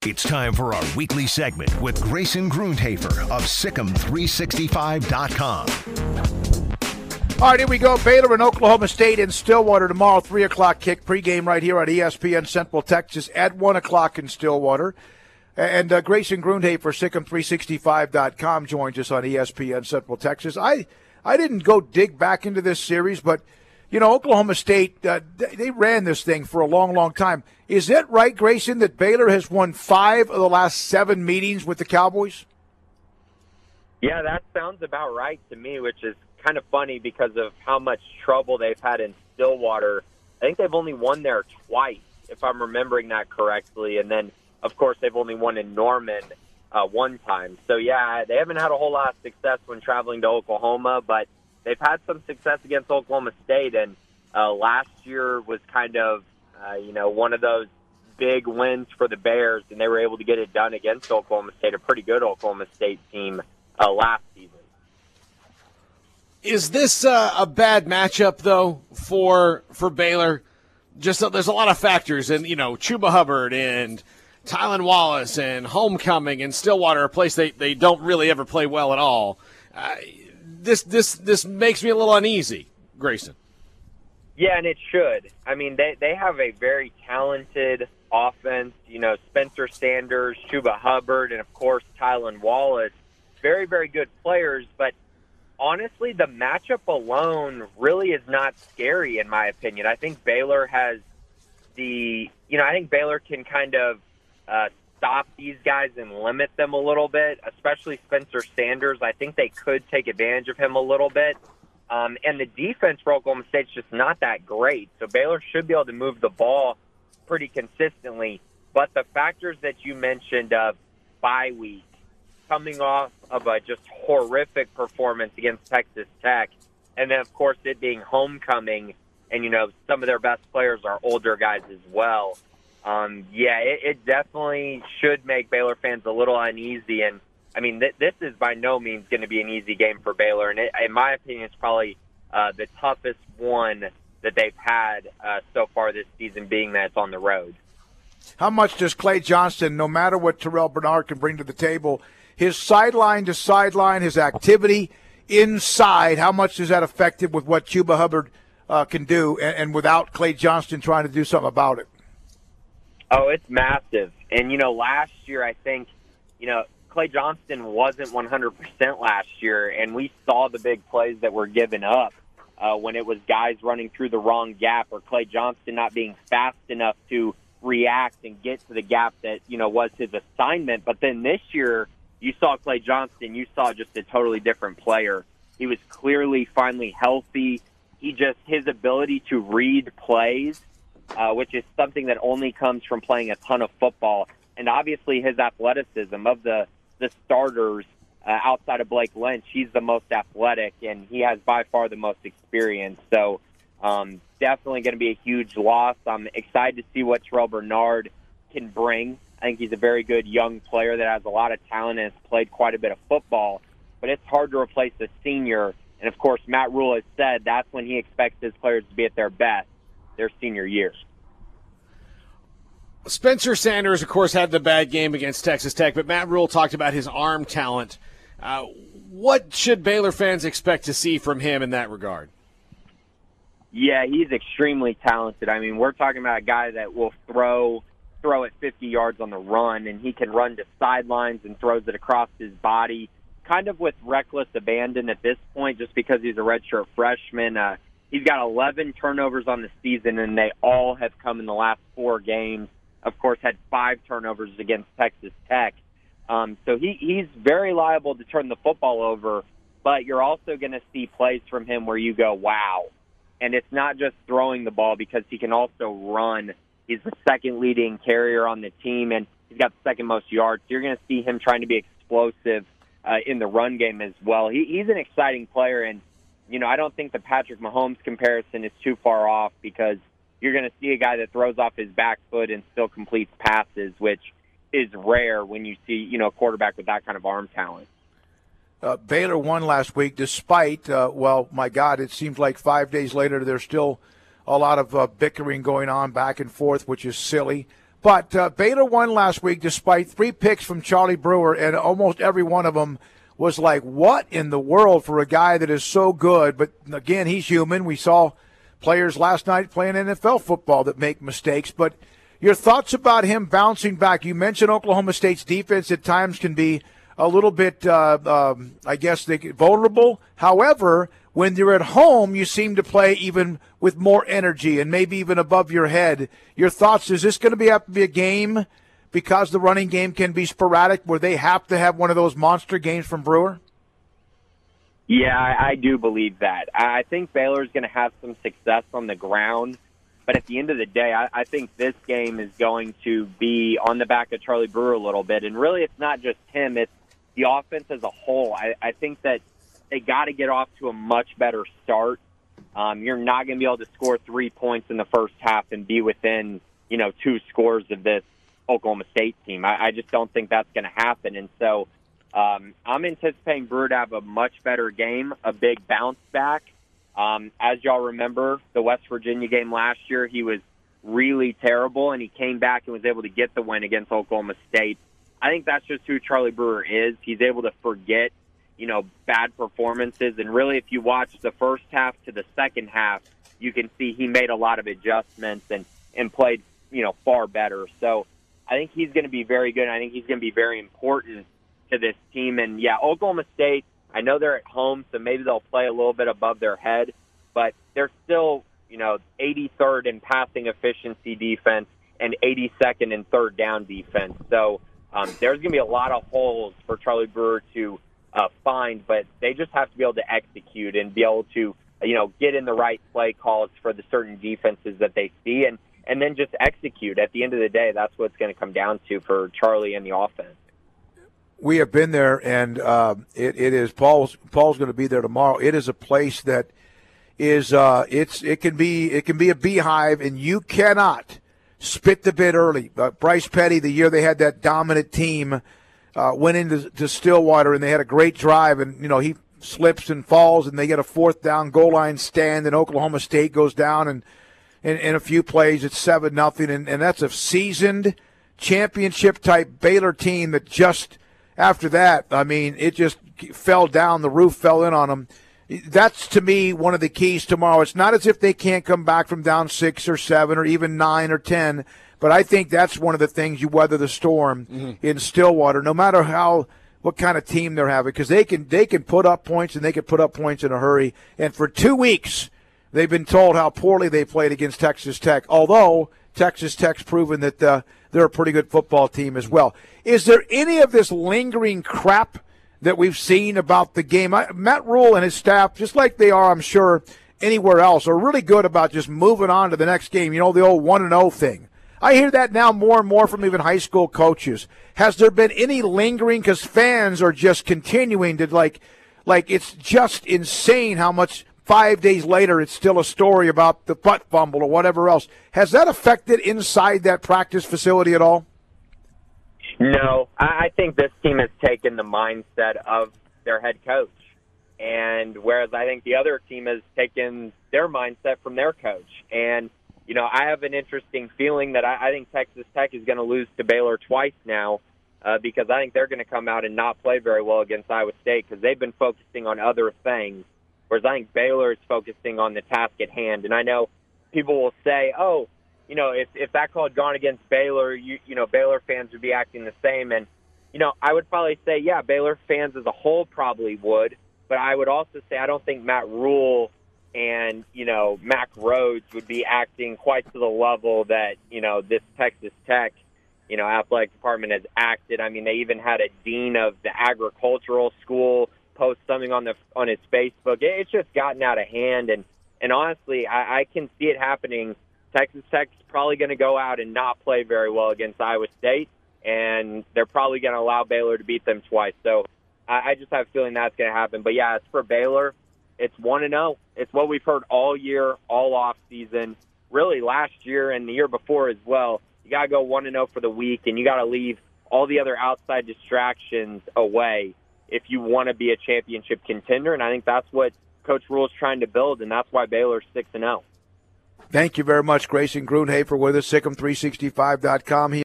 It's time for our weekly segment with Grayson Grundhafer of Sikkim365.com. All right, here we go. Baylor and Oklahoma State in Stillwater tomorrow, 3 o'clock kick pregame right here on ESPN Central Texas at 1 o'clock in Stillwater. And Grayson Grundhafer, Sikkim365.com, joins us on ESPN Central Texas. I didn't go dig back into this series, but, you know, Oklahoma State, they ran this thing for a long, long time. Is it right, Grayson, that Baylor has won 5 of the last 7 meetings with the Cowboys? Yeah, that sounds about right to me, which is kind of funny because of how much trouble they've had in Stillwater. I think they've only won there twice, if I'm remembering that correctly. And then, of course, they've only won in Norman one time. So, yeah, they haven't had a whole lot of success when traveling to Oklahoma, but they've had some success against Oklahoma State. And last year was kind of, one of those big wins for the Bears, and they were able to get it done against Oklahoma State, a pretty good Oklahoma State team last season. Is this a bad matchup, though, for Baylor? Just there's a lot of factors, and, Chuba Hubbard and Tylan Wallace and Homecoming and Stillwater, a place they don't really ever play well at all. This makes me a little uneasy, Grayson. Yeah, and it should. I mean, they have a very talented offense. Spencer Sanders, Chuba Hubbard, and, of course, Tylan Wallace. Very, very good players, but honestly, the matchup alone really is not scary, in my opinion. I think Baylor has I think Baylor can kind of stop these guys and limit them a little bit, especially Spencer Sanders. I think they could take advantage of him a little bit. And the defense for Oklahoma State is just not that great. So Baylor should be able to move the ball pretty consistently. But the factors that you mentioned of bye week, coming off of a just horrific performance against Texas Tech, and then, of course, it being homecoming, and, some of their best players are older guys as well. It definitely should make Baylor fans a little uneasy. And, I mean, this is by no means going to be an easy game for Baylor. And in my opinion, it's probably the toughest one that they've had so far this season, being that it's on the road. How much does Clay Johnston, no matter what Terrell Bernard can bring to the table, his sideline to sideline, his activity inside, how much is that affected with what Chuba Hubbard can do and without Clay Johnston trying to do something about it? Oh, it's massive. And, last year I think, Clay Johnston wasn't 100% last year, and we saw the big plays that were given up when it was guys running through the wrong gap or Clay Johnston not being fast enough to react and get to the gap that, was his assignment. But then this year, you saw Clay Johnston, you saw just a totally different player. He was clearly finally healthy. His ability to read plays, which is something that only comes from playing a ton of football. And obviously his athleticism of the starters outside of Blake Lynch, he's the most athletic, and he has by far the most experience. So definitely going to be a huge loss. I'm excited to see what Terrell Bernard can bring. I think he's a very good young player that has a lot of talent and has played quite a bit of football. But it's hard to replace a senior. And, of course, Matt Rule has said that's when he expects his players to be at their best, their senior year. Spencer Sanders, of course, had the bad game against Texas Tech, but Matt Rule talked about his arm talent. What should Baylor fans expect to see from him in that regard? Yeah, he's extremely talented. I mean, we're talking about a guy that will throw it 50 yards on the run, and he can run to sidelines and throws it across his body, kind of with reckless abandon at this point just because he's a redshirt freshman. He's got 11 turnovers on the season, and they all have come in the last 4 games. Of course, had 5 turnovers against Texas Tech. So he's very liable to turn the football over, but you're also going to see plays from him where you go, wow. And it's not just throwing the ball because he can also run. He's the second leading carrier on the team, and he's got the second most yards. So you're going to see him trying to be explosive in the run game as well. He's an exciting player, and, I don't think the Patrick Mahomes comparison is too far off because you're going to see a guy that throws off his back foot and still completes passes, which is rare when you see, a quarterback with that kind of arm talent. Baylor won last week despite, my God, it seems like 5 days later there's still a lot of bickering going on back and forth, which is silly. But Baylor won last week despite 3 picks from Charlie Brewer, and almost every one of them was like, what in the world for a guy that is so good? But, again, he's human. We saw players last night playing NFL football that make mistakes. But your thoughts about him bouncing back? You mentioned Oklahoma State's defense at times can be a little bit, I guess, they get vulnerable. However, when you're at home, you seem to play even with more energy and maybe even above your head. Your thoughts, is this going to have to be a game because the running game can be sporadic where they have to have one of those monster games from Brewer? Yeah, I do believe that. I think Baylor's going to have some success on the ground, but at the end of the day, I think this game is going to be on the back of Charlie Brewer a little bit. And really, it's not just him, it's the offense as a whole. I think that they got to get off to a much better start. You're not going to be able to score 3 points in the first half and be within, 2 scores of this Oklahoma State team. I just don't think that's going to happen. And so I'm anticipating Brewer to have a much better game, a big bounce back. As y'all remember, the West Virginia game last year, he was really terrible, and he came back and was able to get the win against Oklahoma State. I think that's just who Charlie Brewer is. He's able to forget bad performances. And really, if you watch the first half to the second half, you can see he made a lot of adjustments and played, far better. So I think he's going to be very good. I think he's going to be very important to this team. And, yeah, Oklahoma State, I know they're at home, so maybe they'll play a little bit above their head, but they're still, 83rd in passing efficiency defense and 82nd in third down defense. So there's going to be a lot of holes for Charlie Brewer to find, but they just have to be able to execute and be able to, get in the right play calls for the certain defenses that they see and then just execute. At the end of the day, that's what it's going to come down to for Charlie and the offense. We have been there, and it is Paul's going to be there tomorrow. It is a place that is it can be a beehive, and you cannot spit the bit early. Bryce Petty, the year they had that dominant team, went into Stillwater, and they had a great drive, and he slips and falls, and they get a 4th down goal line stand, and Oklahoma State goes down, and in a few plays it's 7-0, and that's a seasoned championship type Baylor team that just after that, it just fell down. The roof fell in on them. That's, to me, one of the keys tomorrow. It's not as if they can't come back from down 6 or 7 or even 9 or 10, but I think that's one of the things you weather the storm in Stillwater, no matter what kind of team they're having, because they can put up points, and they can put up points in a hurry. And for 2 weeks, they've been told how poorly they played against Texas Tech, although Texas Tech's proven that they're a pretty good football team as well. Is there any of this lingering crap that we've seen about the game? Matt Rule and his staff, just like they are, I'm sure, anywhere else, are really good about just moving on to the next game. The old 1-0 thing. I hear that now more and more from even high school coaches. Has there been any lingering? Because fans are just continuing to, like it's just insane how much 5 days later it's still a story about the putt fumble or whatever else. Has that affected inside that practice facility at all? No, I think this team has taken the mindset of their head coach, and whereas I think the other team has taken their mindset from their coach. And, I have an interesting feeling that I think Texas Tech is going to lose to Baylor twice now because I think they're going to come out and not play very well against Iowa State because they've been focusing on other things, whereas I think Baylor is focusing on the task at hand. And I know people will say, oh, if that call had gone against Baylor, Baylor fans would be acting the same. And, I would probably say, yeah, Baylor fans as a whole probably would. But I would also say I don't think Matt Rule and, Mack Rhodes would be acting quite to the level that, this Texas Tech, athletic department has acted. I mean, they even had a dean of the agricultural school post something on his Facebook. It's just gotten out of hand. And honestly, I can see it happening. Texas Tech's probably going to go out and not play very well against Iowa State, and they're probably going to allow Baylor to beat them twice. So I just have a feeling that's going to happen. But, yeah, as for Baylor, it's 1-0. It's what we've heard all year, all off season, really last year and the year before as well. You got to go 1-0 for the week, and you got to leave all the other outside distractions away if you want to be a championship contender. And I think that's what Coach Rule is trying to build, and that's why Baylor's 6-0. Thank you very much, Grayson Grundhafer with us, SicEm365.com.